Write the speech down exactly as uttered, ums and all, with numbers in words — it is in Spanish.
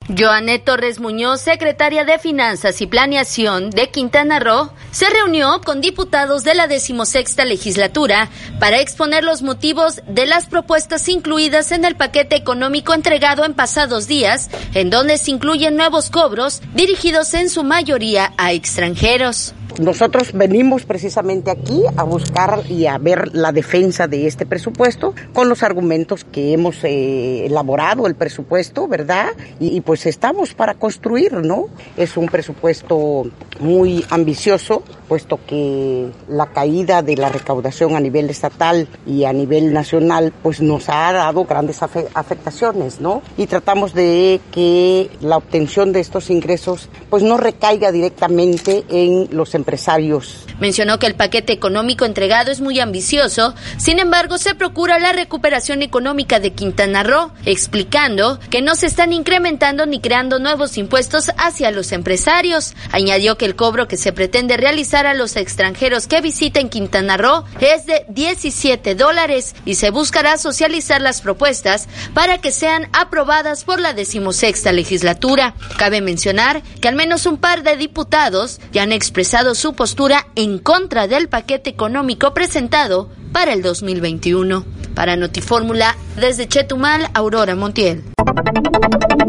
Joanet Torres Muñoz, secretaria de Finanzas y Planeación de Quintana Roo, se reunió con diputados de la decimosexta legislatura para exponer los motivos de las propuestas incluidas en el paquete económico entregado en pasados días, en donde se incluyen nuevos cobros dirigidos en su mayoría a extranjeros. Nosotros venimos precisamente aquí a buscar y a ver la defensa de este presupuesto con los argumentos que hemos eh, elaborado el presupuesto, ¿verdad? Y, y pues estamos para construir, ¿no? Es un presupuesto muy ambicioso, puesto que la caída de la recaudación a nivel estatal y a nivel nacional pues nos ha dado grandes afe- afectaciones, ¿no? Y tratamos de que la obtención de estos ingresos pues no recaiga directamente en los empresarios. Mencionó que el paquete económico entregado es muy ambicioso, sin embargo se procura la recuperación económica de Quintana Roo, explicando que no se están incrementando ni creando nuevos impuestos hacia los empresarios. Añadió que el cobro que se pretende realizar a los extranjeros que visiten Quintana Roo es de diecisiete dólares y se buscará socializar las propuestas para que sean aprobadas por la decimosexta legislatura. Cabe mencionar que al menos un par de diputados ya han expresado su postura en contra del paquete económico presentado para el dos mil veintiuno. Para Notifórmula, desde Chetumal, Aurora Montiel.